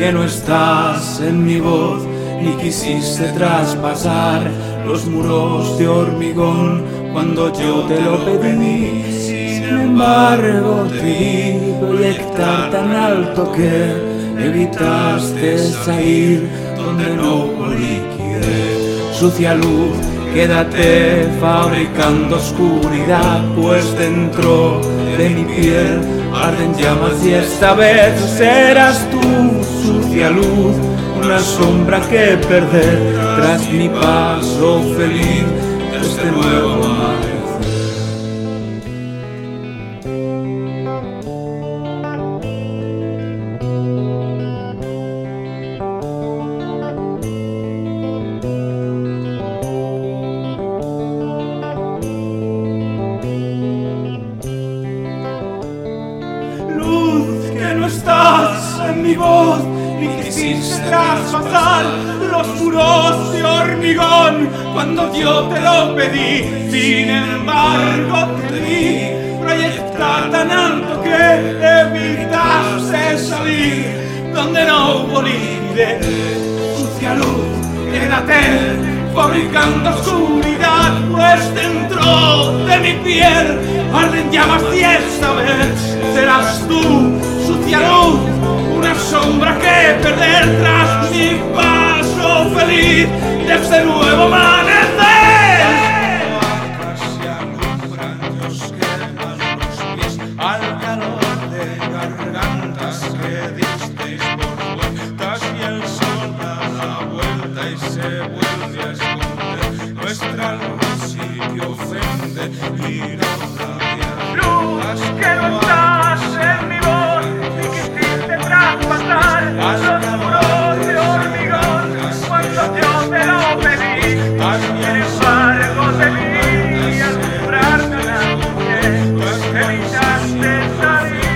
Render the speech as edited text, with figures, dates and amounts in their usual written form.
que no estás en mi voz, ni quisiste traspasar los muros de hormigón cuando yo te lo pedí. Sin embargo, te vi proyectar tan alto que evitaste salir donde no liquidé. Sucia luz, quédate fabricando oscuridad, pues dentro de mi piel arden llamas y esta vez serás tú, sucia luz, una sombra que perder tras mi paso feliz de este nuevo amanecer. Que no estás en mi voz, ni quisiste traspasar los muros de hormigón cuando yo te lo pedí. Sin embargo, te vi proyectar tan alto que evitaste salir donde no hubo límite. Sucia luz, quédate fabricando oscuridad, pues dentro de mi piel arden llamas y esta vez serás tú, sucia luz, una sombra que perder tras mi paso feliz de este nuevo amanecer. Casi alumbran, Dios queman los pies al calor de gargantas que disteis por vueltas y el sol da la vuelta y se vuelve a esconder. Nuestra luz sí que ofende y no rabia. Luz, que no estás en mi voz, ni quisiste traspasar los muros de hormigón cuando yo te lo pedí. Sin embargo, te vi alumbrarme la noche, evitaste salir